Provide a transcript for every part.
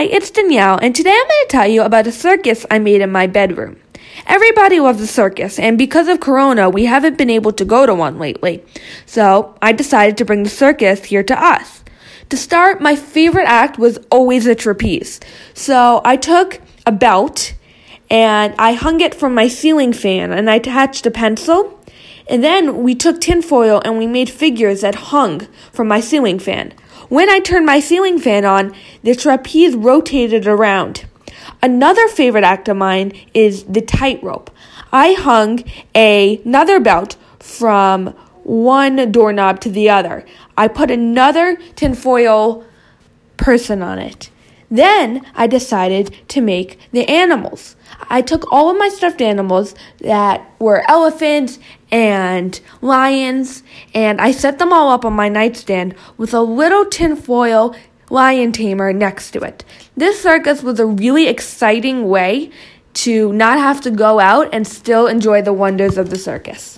Hi, it's Danielle, and today I'm going to tell you about a circus I made in my bedroom. Everybody loves a circus, and because of Corona, we haven't been able to go to one lately. So, I decided to bring the circus here to us. To start, my favorite act was always a trapeze. So, I took a belt, and I hung it from my ceiling fan, and I attached a pencil. And then we took tinfoil and we made figures that hung from my ceiling fan. When I turned my ceiling fan on, the trapeze rotated around. Another favorite act of mine is the tightrope. I hung another belt from one doorknob to the other. I put another tinfoil person on it. Then I decided to make the animals. I took all of my stuffed animals that were elephants and lions, and I set them all up on my nightstand with a little tinfoil lion tamer next to it. This circus was a really exciting way to not have to go out and still enjoy the wonders of the circus.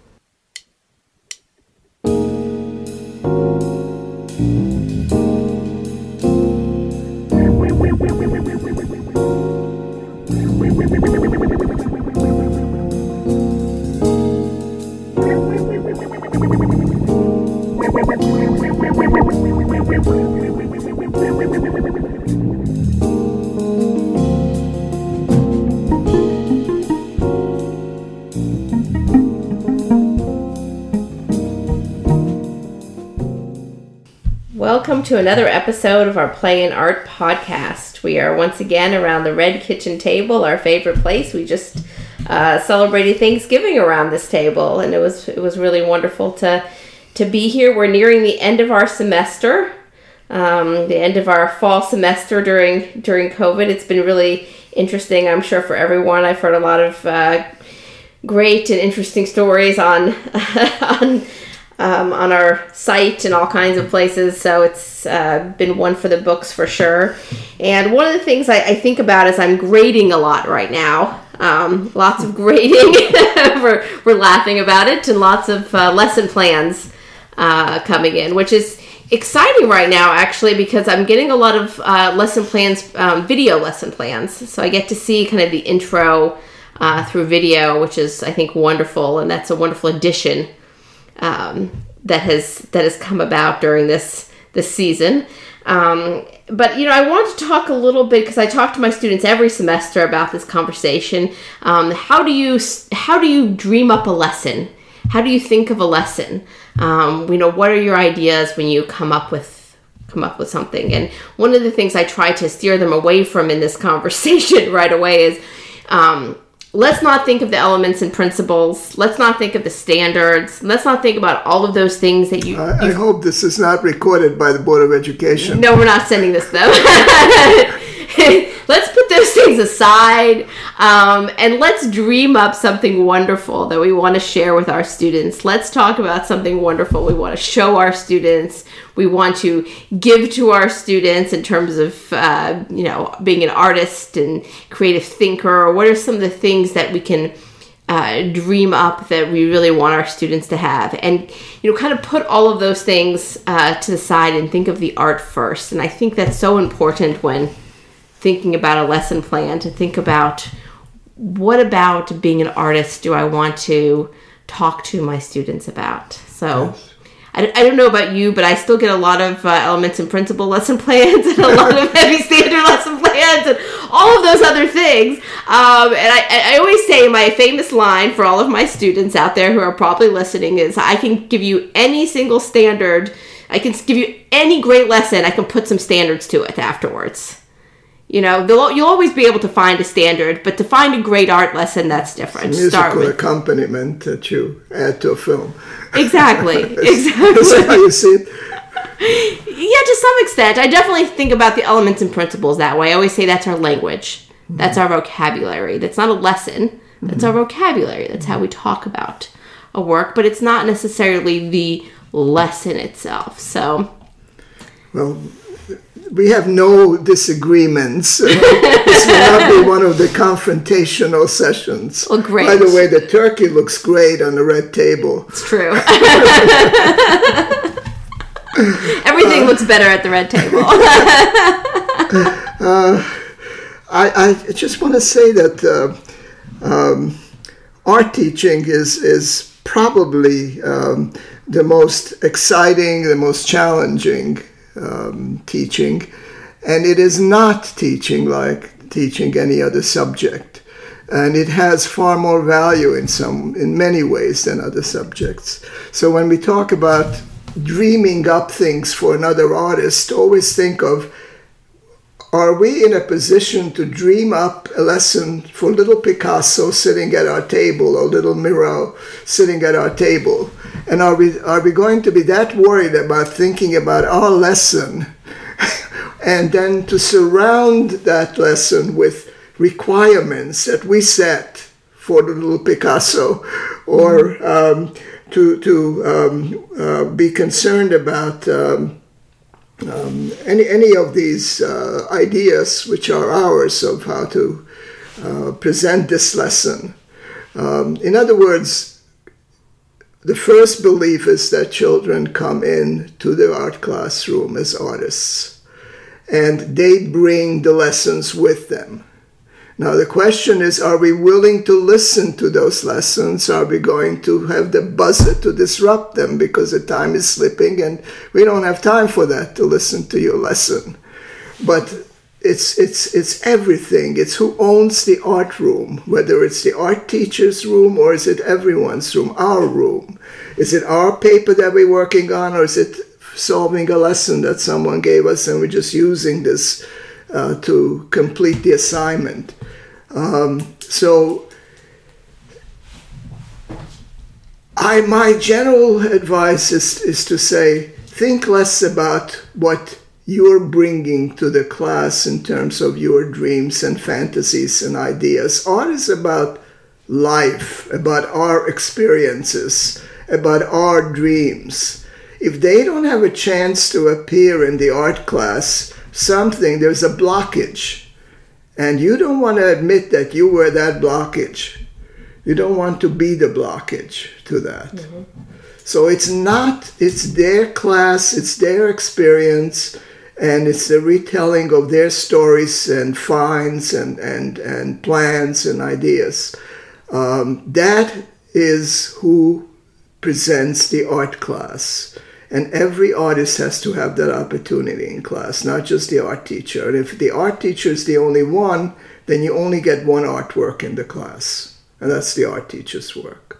Welcome to another episode of our Play and Art podcast. We are once again around the red kitchen table, our favorite place. We just celebrated Thanksgiving around this table, and it was really wonderful to be here. We're nearing the end of our semester, the end of our fall semester during COVID. It's been really interesting, I'm sure, for everyone. I've heard a lot of great and interesting stories on our site and all kinds of places, so it's been one for the books for sure. And one of the things I think about is I'm grading a lot right now. Lots of grading. we're laughing about it, and lots of lesson plans coming in, which is exciting right now, actually, because I'm getting a lot of lesson plans, video lesson plans. So I get to see kind of the intro through video, which is, I think, wonderful, and that's a wonderful addition that has come about during this season. But I want to talk a little bit, because I talk to my students every semester about this conversation. How do you dream up a lesson? How do you think of a lesson? What are your ideas when you come up with something? And one of the things I try to steer them away from in this conversation right away is, let's not think of the elements and principles. Let's not think of the standards. Let's not think about all of those things that you... I hope this is not recorded by the Board of Education. No, we're not sending this, though. Let's put those things aside, and let's dream up something wonderful that we want to share with our students. Let's talk about something wonderful we want to show our students. We want to give to our students in terms of, being an artist and creative thinker. Or what are some of the things that we can dream up that we really want our students to have? And, kind of put all of those things to the side and think of the art first. And I think that's so important when thinking about a lesson plan, to think about, what about being an artist do I want to talk to my students about? So yes. I don't know about you, but I still get a lot of elements and principle lesson plans and a lot of heavy standard lesson plans and all of those other things. And I always say my famous line for all of my students out there who are probably listening is, I can give you any single standard, I can give you any great lesson, I can put some standards to it afterwards. You'll always be able to find a standard, but to find a great art lesson, that's different. It's a musical accompaniment that you add to a film. Exactly. That's how you see it. Yeah, to some extent. I definitely think about the elements and principles that way. I always say that's our language. Mm-hmm. That's our vocabulary. That's not a lesson. That's our vocabulary. That's how we talk about a work, but it's not necessarily the lesson itself. So, well, we have no disagreements. This will not be one of the confrontational sessions. Well, great. By the way, the turkey looks great on the red table. It's true. Everything looks better at the red table. I just want to say that art teaching is probably the most exciting, the most challenging teaching, and it is not teaching like teaching any other subject, and it has far more value in many ways than other subjects. So when we talk about dreaming up things for another artist, always think of, are we in a position to dream up a lesson for little Picasso sitting at our table, or little Miro sitting at our table? And are we going to be that worried about thinking about our lesson and then to surround that lesson with requirements that we set for the little Picasso, or to be concerned about any of these ideas which are ours of how to present this lesson. In other words, the first belief is that children come in to the art classroom as artists, and they bring the lessons with them. Now the question is, are we willing to listen to those lessons? Are we going to have the buzzer to disrupt them because the time is slipping and we don't have time for that, to listen to your lesson? But it's everything. It's who owns the art room, whether it's the art teacher's room or is it everyone's room, our room. Is it our paper that we're working on, or is it solving a lesson that someone gave us and we're just using this to complete the assignment? So my general advice is to say, think less about what you're bringing to the class in terms of your dreams and fantasies and ideas. Art is about life, about our experiences, about our dreams. If they don't have a chance to appear in the art class, there's a blockage. And you don't want to admit that you were that blockage. You don't want to be the blockage to that. Mm-hmm. So it's their class, it's their experience, and it's the retelling of their stories and finds and plans and ideas. That is who presents the art class. And every artist has to have that opportunity in class, not just the art teacher. And if the art teacher is the only one, then you only get one artwork in the class. And that's the art teacher's work.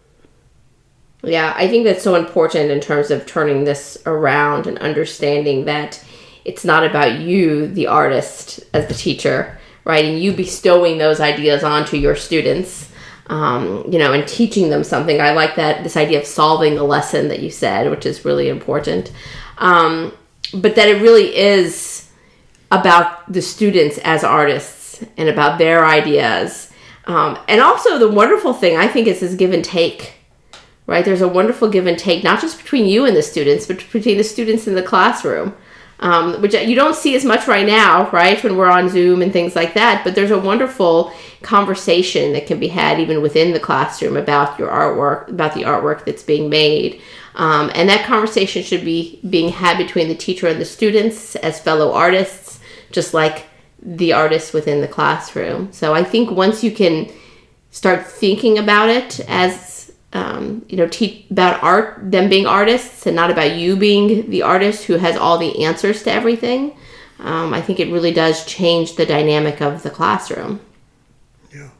Yeah, I think that's so important in terms of turning this around and understanding that it's not about you, the artist, as the teacher, right? And you bestowing those ideas onto your students. And teaching them something. I like this idea of solving a lesson that you said, which is really important. But that it really is about the students as artists and about their ideas. And also the wonderful thing, I think, is this give and take, right? There's a wonderful give and take, not just between you and the students, but between the students in the classroom. Which you don't see as much right now, right, when we're on Zoom and things like that. But there's a wonderful conversation that can be had even within the classroom about your artwork, about the artwork that's being made. And that conversation should be being had between the teacher and the students as fellow artists, just like the artists within the classroom. So I think once you can start thinking about it as about art, them being artists, and not about you being the artist who has all the answers to everything, I think it really does change the dynamic of the classroom. Yeah.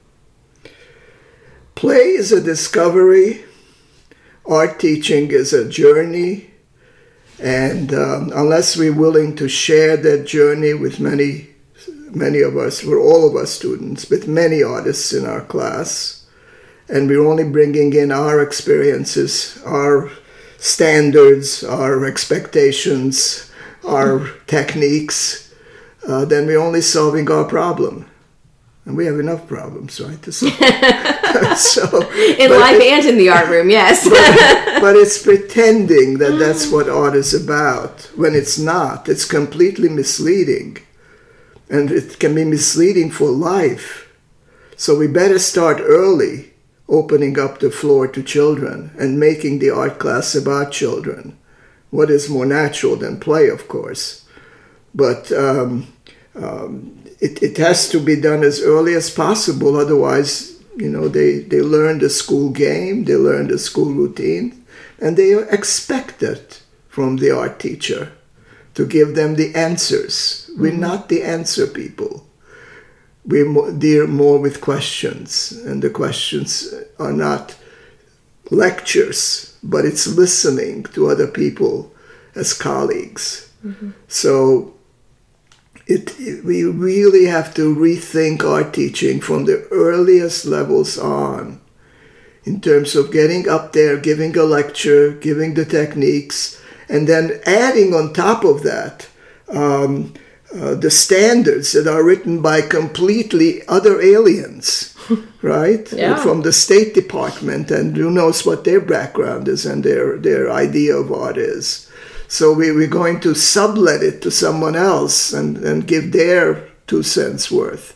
Play is a discovery. Art teaching is a journey. And unless we're willing to share that journey with many of us, with all of us students, with many artists in our class, and we're only bringing in our experiences, our standards, our expectations, our techniques, then we're only solving our problem. And we have enough problems, right, to solve. In life and in the art room, yes. but it's pretending that that's what art is about, when it's not. It's completely misleading. And it can be misleading for life. So we better start early, opening up the floor to children and making the art class about children. What is more natural than play, of course. But it has to be done as early as possible. Otherwise, they learn the school game, they learn the school routine, and they are expected from the art teacher to give them the answers. We're not the answer people. We're deal more with questions, and the questions are not lectures, but it's listening to other people as colleagues. So we really have to rethink art teaching from the earliest levels on, in terms of getting up there, giving a lecture, giving the techniques, and then adding on top of that the standards that are written by completely other aliens, right? Yeah. From the State Department, and who knows what their background is and their idea of art is. So we're going to sublet it to someone else and give their 2 cents worth.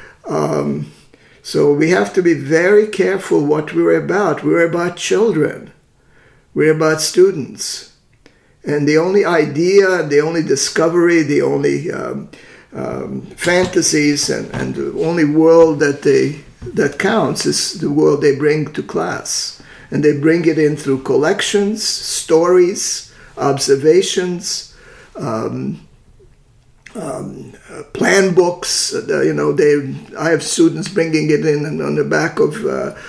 So we have to be very careful what we're about. We're about children. We're about students. And the only idea, the only discovery, the only fantasies and the only world that counts is the world they bring to class. And they bring it in through collections, stories, observations, plan books. I have students bringing it in on the back of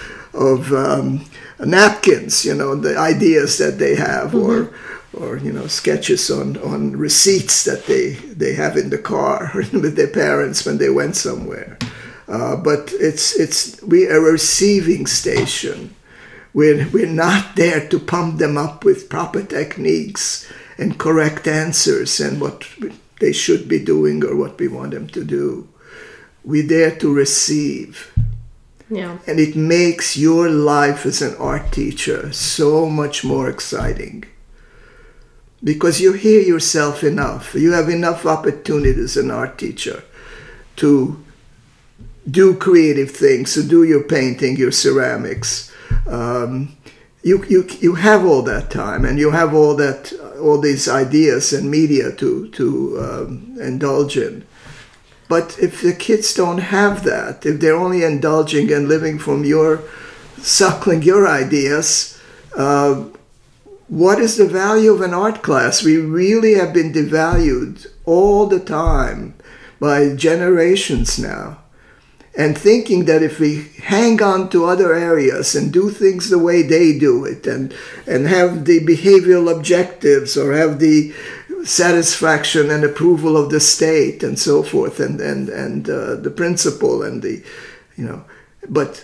napkins. The ideas that they have, or sketches on receipts that they have in the car with their parents when they went somewhere. But we're a receiving station. We're not there to pump them up with proper techniques and correct answers and what they should be doing or what we want them to do. We're there to receive. Yeah. And it makes your life as an art teacher so much more exciting. Because you hear yourself enough. You have enough opportunities as an art teacher to do creative things, to do your painting, your ceramics. You have all that time, and you have all these ideas and media to indulge in. But if the kids don't have that, if they're only indulging and living from suckling your ideas, what is the value of an art class? We really have been devalued all the time by generations now. And thinking that if we hang on to other areas and do things the way they do it and have the behavioral objectives or have the satisfaction and approval of the state and so forth and the principle and but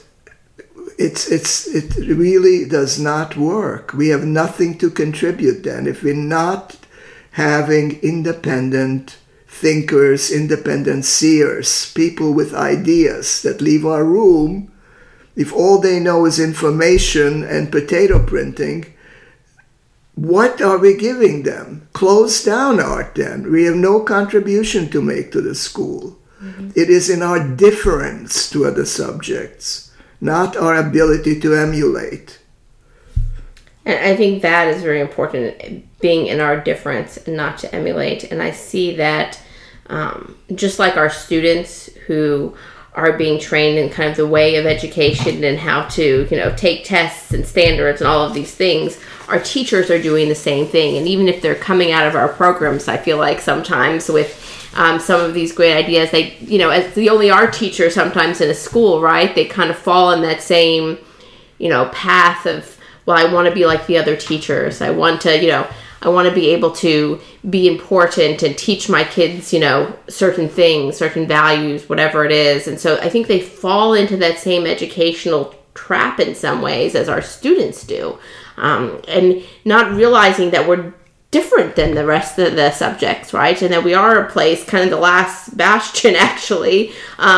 it really does not work. We have nothing to contribute then if we're not having independent thinkers, independent seers, people with ideas that leave our room. If all they know is information and potato printing, what are we giving them? Close down art then. We have no contribution to make to the school. Mm-hmm. It is in our difference to other subjects, not our ability to emulate. And I think that is very important, being in our difference and not to emulate. And I see that just like our students who are being trained in kind of the way of education and how to, take tests and standards and all of these things, our teachers are doing the same thing. And even if they're coming out of our programs, I feel like sometimes with some of these great ideas, they, as the only art teacher sometimes in a school, right, they kind of fall in that same, path of, well, I want to be like the other teachers. I want to, I want to be able to be important and teach my kids, certain things, certain values, whatever it is. And so I think they fall into that same educational trap in some ways as our students do. And not realizing that we're different than the rest of the subjects, right? And that we are a place, kind of the last bastion actually,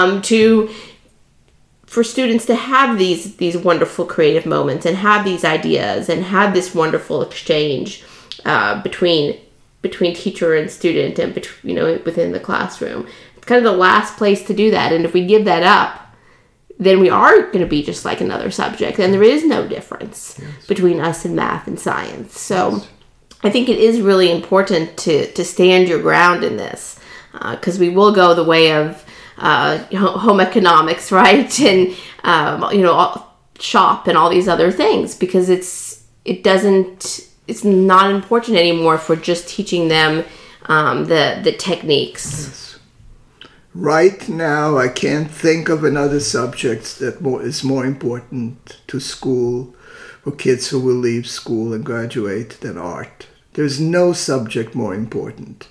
for students to have these wonderful creative moments and have these ideas and have this wonderful exchange between teacher and student and within the classroom. It's kind of the last place to do that. And if we give that up, then we are going to be just like another subject, and there is no difference between us and math and science. So I think it is really important to stand your ground in this. because we will go the way of home economics, right? And shop and all these other things, because it's not important anymore if we're just teaching them the techniques. Yes. Right now, I can't think of another subject that is more important to school for kids who will leave school and graduate than art. There's no subject more important.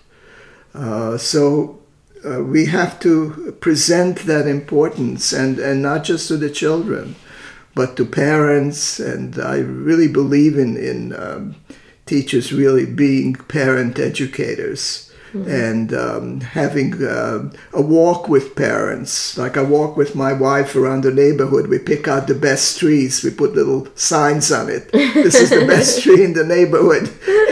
So we have to present that importance, and not just to the children, but to parents. And I really believe in teachers really being parent educators. Mm-hmm. And having a walk with parents. Like I walk with my wife around the neighborhood. We pick out the best trees. We put little signs on it. This is the best tree in the neighborhood.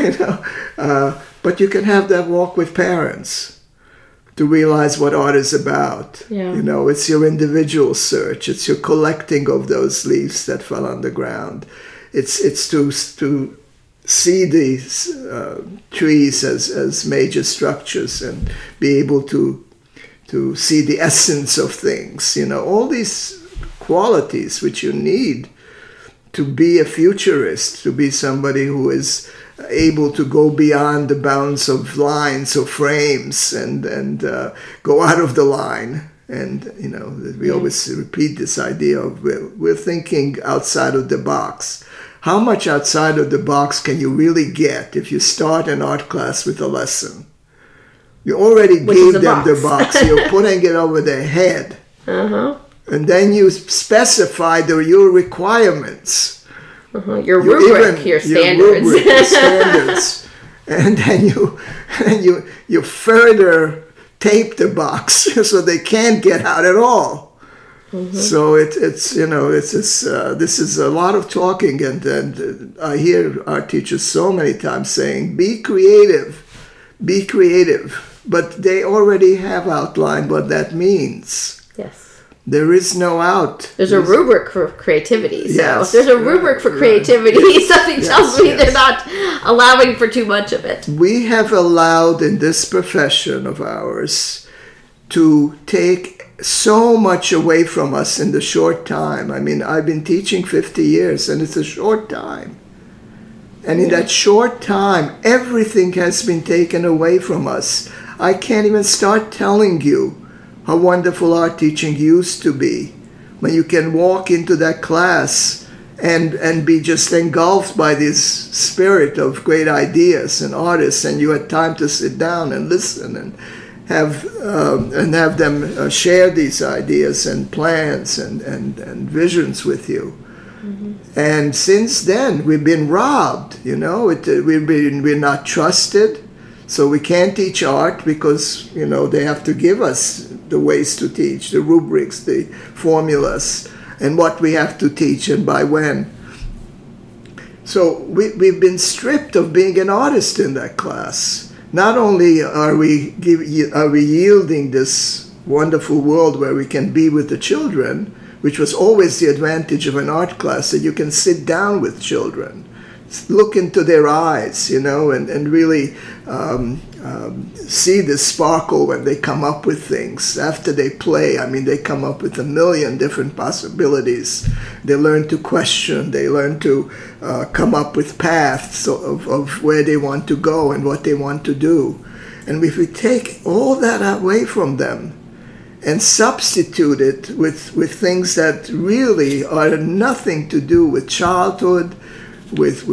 But you can have that walk with parents to realize what art is about. Yeah. It's your individual search. It's your collecting of those leaves that fell on the ground. It's to see these trees as major structures and be able to see the essence of things. All these qualities which you need to be a futurist, to be somebody who is able to go beyond the bounds of lines or frames and go out of the line. And, we always repeat this idea of we're thinking outside of the box. How much outside of the box can you really get if you start an art class with a lesson? You already gave them the box. You're putting it over their head. Uh-huh. And then you specify your requirements. Uh-huh. Your rubric, your standards. Your standards. And then you further tape the box so they can't get out at all. Mm-hmm. So this is a lot of talking, and I hear our teachers so many times saying, be creative, but they already have outlined what that means. Yes. There is no out. There's a rubric for creativity. So yes, if there's a rubric for creativity, something tells me they're not allowing for too much of it. We have allowed in this profession of ours to take so much away from us in the short time. I mean, I've been teaching 50 years, and it's a short time. And in that short time, everything has been taken away from us. I can't even start telling you how wonderful art teaching used to be, when you can walk into that class and be just engulfed by this spirit of great ideas and artists, and you had time to sit down and listen and have them share these ideas and plans and visions with you. Mm-hmm. And since then, we've been robbed. We're not trusted, so we can't teach art because they have to give us the ways to teach, the rubrics, the formulas, and what we have to teach and by when. So we've been stripped of being an artist in that class. Not only are we yielding this wonderful world where we can be with the children, which was always the advantage of an art class, that you can sit down with children, look into their eyes, and really see the sparkle when they come up with things. After they play, they come up with a million different possibilities. They learn to question. They learn to come up with paths of where they want to go and what they want to do. And if we take all that away from them and substitute it with things that really are nothing to do with childhood, with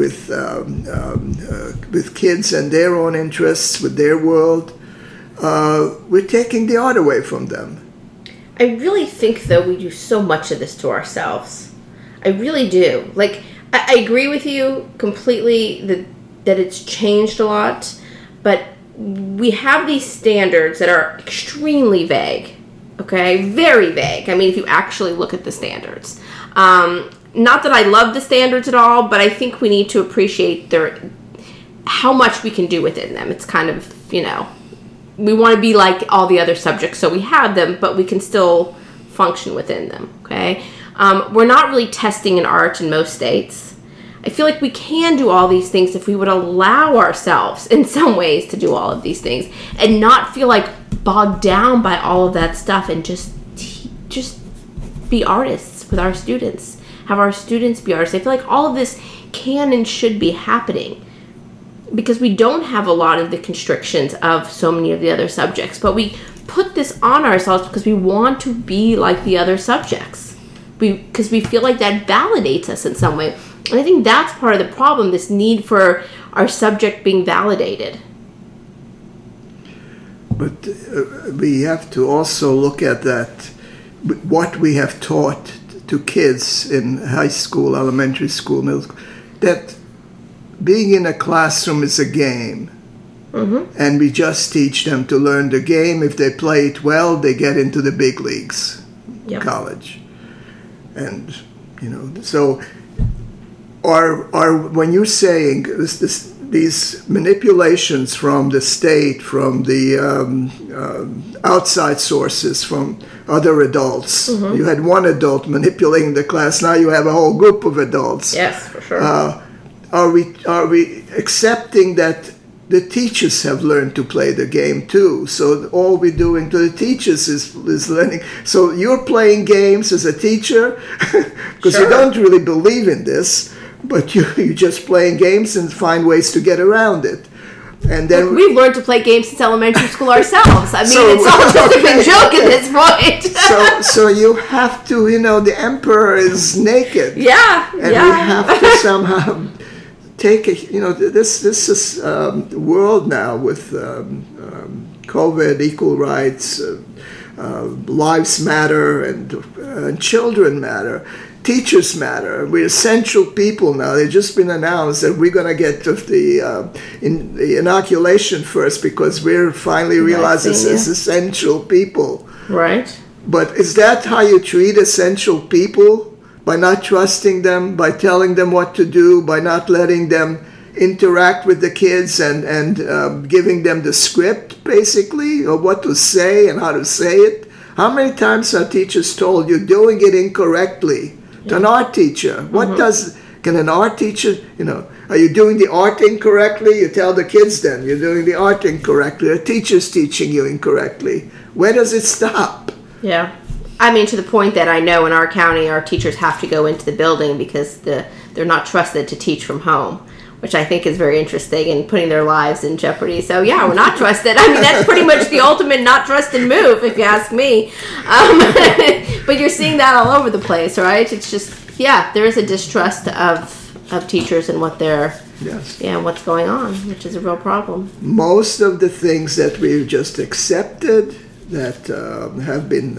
kids and their own interests, with their world, we're taking the art away from them. I really think, though, we do so much of this to ourselves. I really do. Like, I agree with you completely that it's changed a lot, but we have these standards that are extremely vague, okay? Very vague. If you actually look at the standards. Not that I love the standards at all, but I think we need to appreciate how much we can do within them. It's kind of, we want to be like all the other subjects, so we have them, but we can still function within them, okay? We're not really testing in art in most states. I feel like we can do all these things if we would allow ourselves in some ways to do all of these things and not feel like bogged down by all of that stuff and just be artists with our students. Have our students be artists. I feel like all of this can and should be happening because we don't have a lot of the constrictions of so many of the other subjects, but we put this on ourselves because we want to be like the other subjects. Because we feel like that validates us in some way. And I think that's part of the problem, this need for our subject being validated. But we have to also look at that, what we have taught to kids in high school, elementary school, middle school, that being in a classroom is a game. Mm-hmm. And we just teach them to learn the game. If they play it well, they get into the big leagues, college. And, so when you're saying these manipulations from the state, from the outside sources, from other adults, you had one adult manipulating the class, now you have a whole group of adults. Yes, for sure. Are we accepting that the teachers have learned to play the game too? So all we're doing to the teachers is learning. So you're playing games as a teacher because you don't really believe in this, but you're just playing games and find ways to get around it. And then we've learned to play games since elementary school ourselves. I mean, it's all just a big joke at this point. so you have to, the emperor is naked. Yeah, and we have to somehow take this is world now with COVID, equal rights, lives matter, and children matter. Teachers matter. We're essential people now. They've just been announced that we're going to get to the inoculation first because we're finally realizing this is essential people. Right. But is that how you treat essential people? By not trusting them, by telling them what to do, by not letting them interact with the kids and giving them the script, basically, of what to say and how to say it? How many times are teachers told you're doing it incorrectly? To an art teacher, can an art teacher, are you doing the art incorrectly? You tell the kids then, you're doing the art incorrectly. The teacher's teaching you incorrectly. Where does it stop? Yeah. I mean, to the point that I know in our county, our teachers have to go into the building because they're not trusted to teach from home, which I think is very interesting and putting their lives in jeopardy. So, yeah, we're not trusted. I mean, that's pretty much the ultimate not trusted move, if you ask me. But you're seeing that all over the place, right? It's just, there is a distrust of teachers and what they're, what's going on, which is a real problem. Most of the things that we've just accepted that have been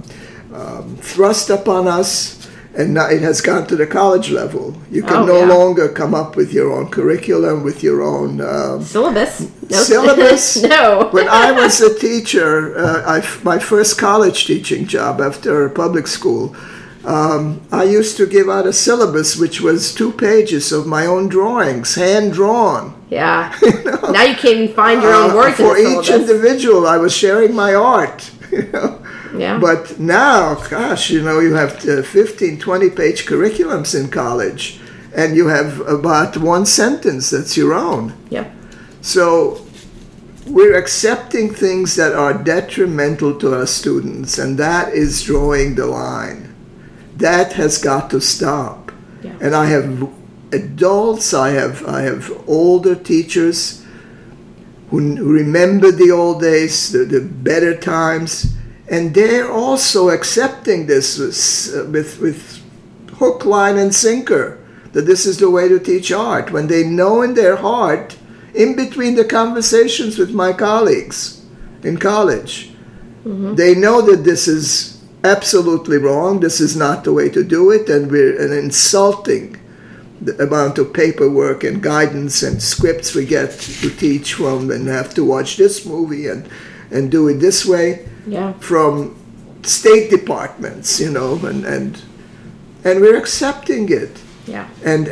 thrust upon us, and now it has gone to the college level. You can no longer come up with your own curriculum, with your own syllabus. Syllabus? No. When I was a teacher, my first college teaching job after public school, I used to give out a syllabus which was 2 pages of my own drawings, hand-drawn. Yeah. Now you can't even find your own words for each individual. I was sharing my art, Yeah. But now, gosh, you have 15, 20-page curriculums in college, and you have about one sentence that's your own. Yep. So we're accepting things that are detrimental to our students, and that is drawing the line. That has got to stop. Yeah. And I have adults, I have older teachers who remember the old days, the better times, and they're also accepting this with hook, line, and sinker, that this is the way to teach art, when they know in their heart, in between the conversations with my colleagues in college, they know that this is absolutely wrong, this is not the way to do it, and we're insulting the amount of paperwork and guidance and scripts we get to teach from, and have to watch this movie and do it this way. Yeah. From state departments, and we're accepting it. Yeah. And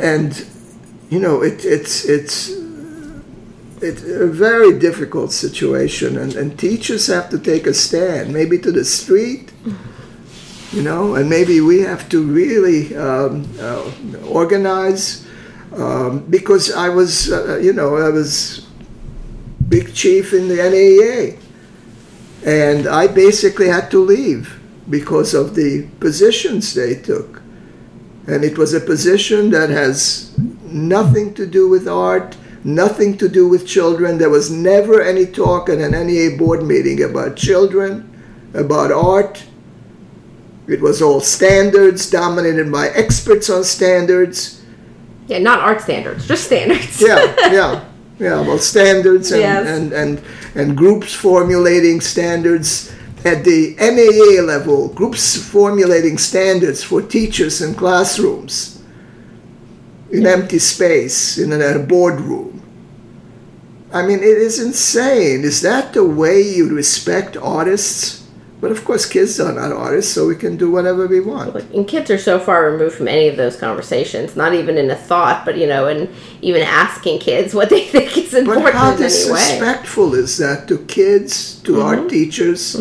it's a very difficult situation, and teachers have to take a stand, maybe to the street, and maybe we have to really organize, because I was big chief in the NAEA. And I basically had to leave because of the positions they took. And it was a position that has nothing to do with art, nothing to do with children. There was never any talk at an NEA board meeting about children, about art. It was all standards, dominated by experts on standards. Yeah, not art standards, just standards. Yeah, well, standards and, Yes. and groups formulating standards. At the NAA level, groups formulating standards for teachers in classrooms, in empty space, in a boardroom. I mean, it is insane. Is that the way you respect artists? But of course, kids are not artists, so we can do whatever we want. And kids are so far removed from any of those conversations, not even in a thought, but, and even asking kids what they think is important But how in any way. disrespectful is that to kids, to art teachers?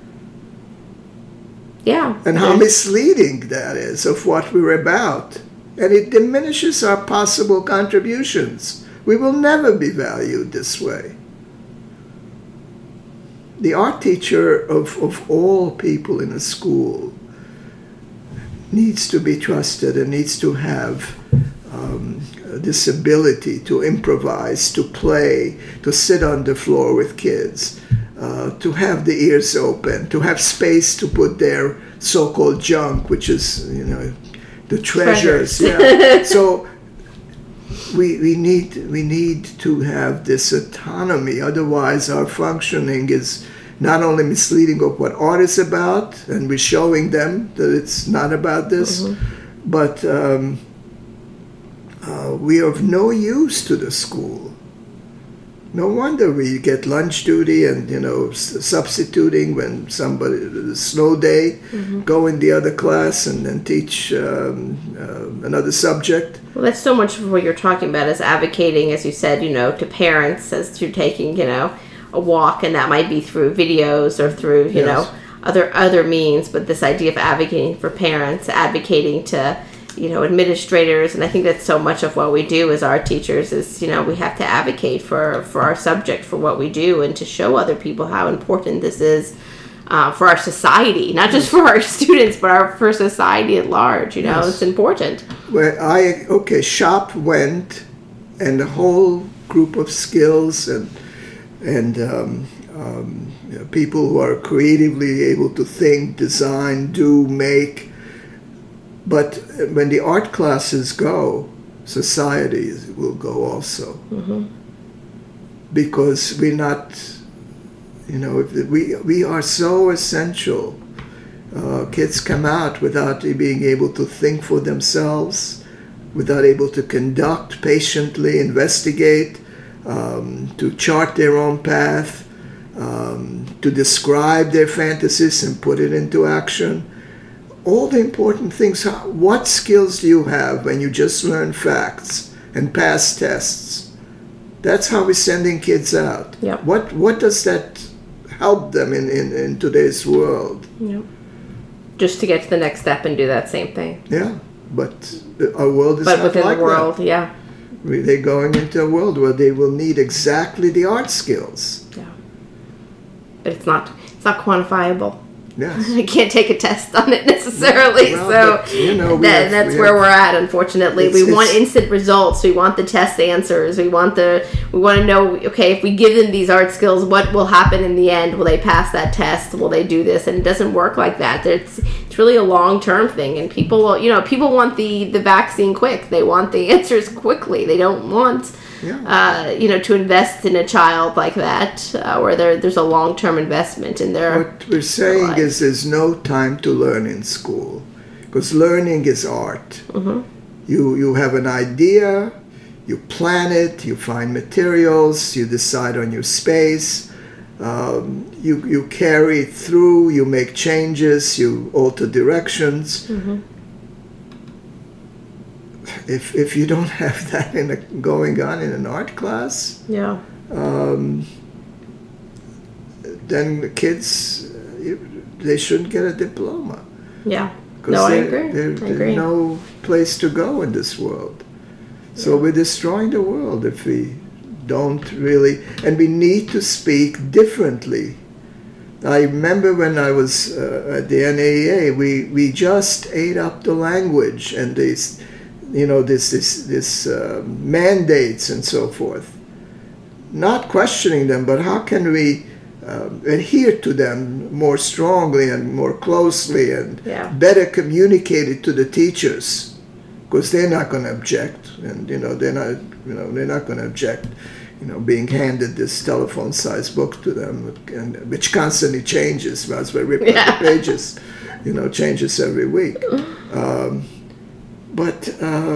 Yeah. And how misleading that is of what we're about. And it diminishes our possible contributions. We will never be valued this way. The art teacher of all people in a school needs to be trusted and needs to have this ability to improvise, to play, to sit on the floor with kids, to have the ears open, to have space to put their so-called junk, which is, the treasures. Yeah. So we need to have this autonomy. Otherwise, our functioning is not only misleading of what art is about, and we're showing them that it's not about this, but we are of no use to the school. No wonder we get lunch duty and, substituting when somebody, a snow day, go in the other class and then teach another subject. Well, that's so much of what you're talking about is advocating, as you said, to parents as through taking, a walk, and that might be through videos or through, Yes. other means. But this idea of advocating for parents, advocating to, administrators, and I think that's so much of what we do as art teachers is, we have to advocate for our subject, for what we do, and to show other people how important this is for our society, not just for our students, but for society at large. Yes. It's important. Where Shop went, and the whole group of skills and people who are creatively able to think, design, do, make. But when the art classes go, society will go also. Because we're not, we are so essential. Kids come out without being able to think for themselves, without able to conduct patiently, investigate, to chart their own path, to describe their fantasies and put it into action. All the important things. What skills do you have when you just learn facts and pass tests? That's how we're sending kids out. Yep. What does that help them in today's world? Yep. Just to get to the next step and do that same thing. Yeah, but our world is But not within like the world, that. yeah. They're going into a world where they will need exactly the art skills. Yeah. But it's not quantifiable. Yes. I can't take a test on it necessarily, Well, but, that's where we're at. Unfortunately, we want it's- instant results. We want the test answers. We want to know. Okay, if we give them these art skills, what will happen in the end? Will they pass that test? Will they do this? And it doesn't work like that. It's really a long-term thing, and people want the vaccine quick. They want the answers quickly. They don't want. To invest in a child like that, where there's a long-term investment in their. What we're saying is there's no time to learn in school, because learning is art. You have an idea, you plan it, you find materials, you decide on your space, you carry it through, you make changes, you alter directions. If you don't have that going on in an art class, then the kids, they shouldn't get a diploma. Yeah. Because No, I agree. There's no place to go in this world. So we're destroying the world if we don't really, and we need to speak differently I remember when I was at the NAEA, we just ate up the language and this mandates and so forth, not questioning them, but how can we adhere to them more strongly and more closely and better communicate it to the teachers, because they're not going to object, and they're not going to object. Being handed this telephone-sized book to them, which constantly changes. As we rip out the pages, changes every week. But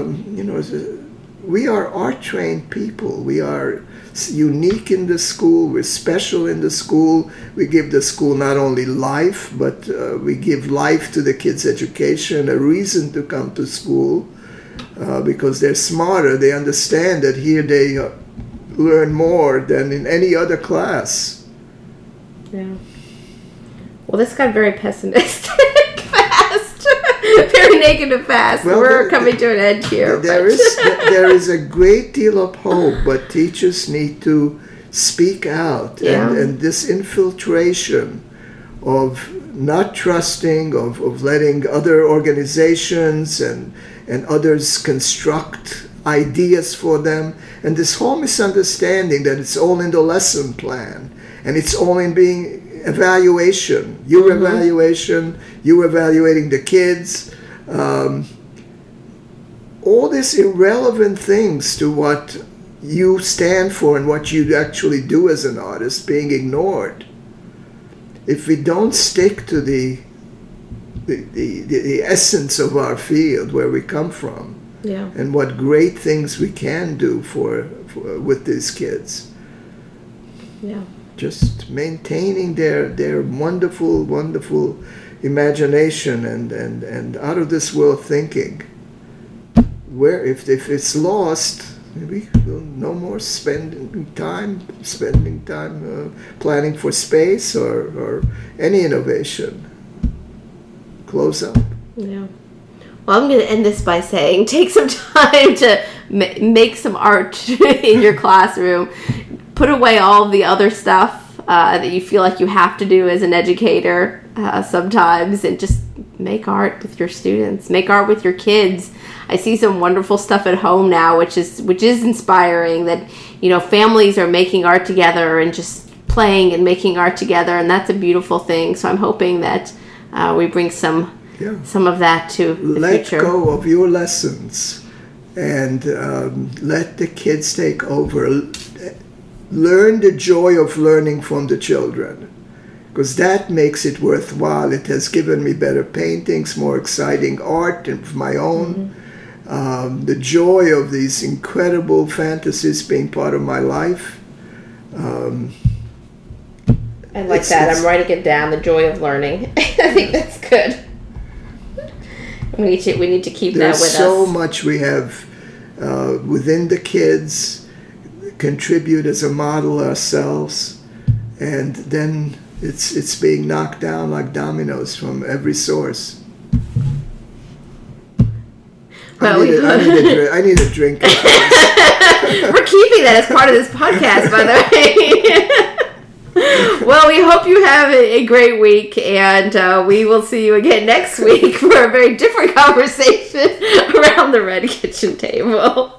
we are art-trained people. We are unique in the school. We're special in the school. We give the school not only life, but we give life to the kids' education, a reason to come to school, because they're smarter. They understand that here they learn more than in any other class. Yeah. Well, this got very pessimistic fast. Very negative fast. Well, we're coming to an end here. There is a great deal of hope, but teachers need to speak out. And this infiltration of not trusting, of letting other organizations and others construct ideas for them, and this whole misunderstanding that it's all in the lesson plan and it's all in being evaluation, your evaluation, you evaluating the kids, all these irrelevant things to what you stand for and what you actually do as an artist being ignored. If we don't stick to the essence of our field, where we come from, and what great things we can do for with these kids. Yeah. Just maintaining their wonderful, wonderful imagination and out of this world thinking. Where if it's lost, we will no more spending time planning for space or any innovation. Close up. Yeah. Well, I'm going to end this by saying, take some time to make some art in your classroom. Put away all of the other stuff that you feel like you have to do as an educator sometimes, and just make art with your students. Make art with your kids. I see some wonderful stuff at home now, which is inspiring, that families are making art together and just playing and making art together, and that's a beautiful thing. So I'm hoping that we bring some of that to the future. Let go of your lessons and let the kids take over. Learn the joy of learning from the children, because that makes it worthwhile. It has given me better paintings, more exciting art of my own. The joy of these incredible fantasies being part of my life. I like that. I'm writing it down, the joy of learning. I think that's good. We need to keep that with us. There's so much we have within the kids, contribute as a model ourselves, and then it's being knocked down like dominoes from every source. Well, I need a drink. We're keeping that as part of this podcast, by the way. Well, we hope you have a great week, and we will see you again next week for a very different conversation around the Red Kitchen table.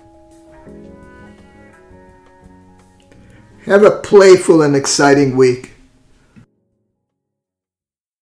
Have a playful and exciting week.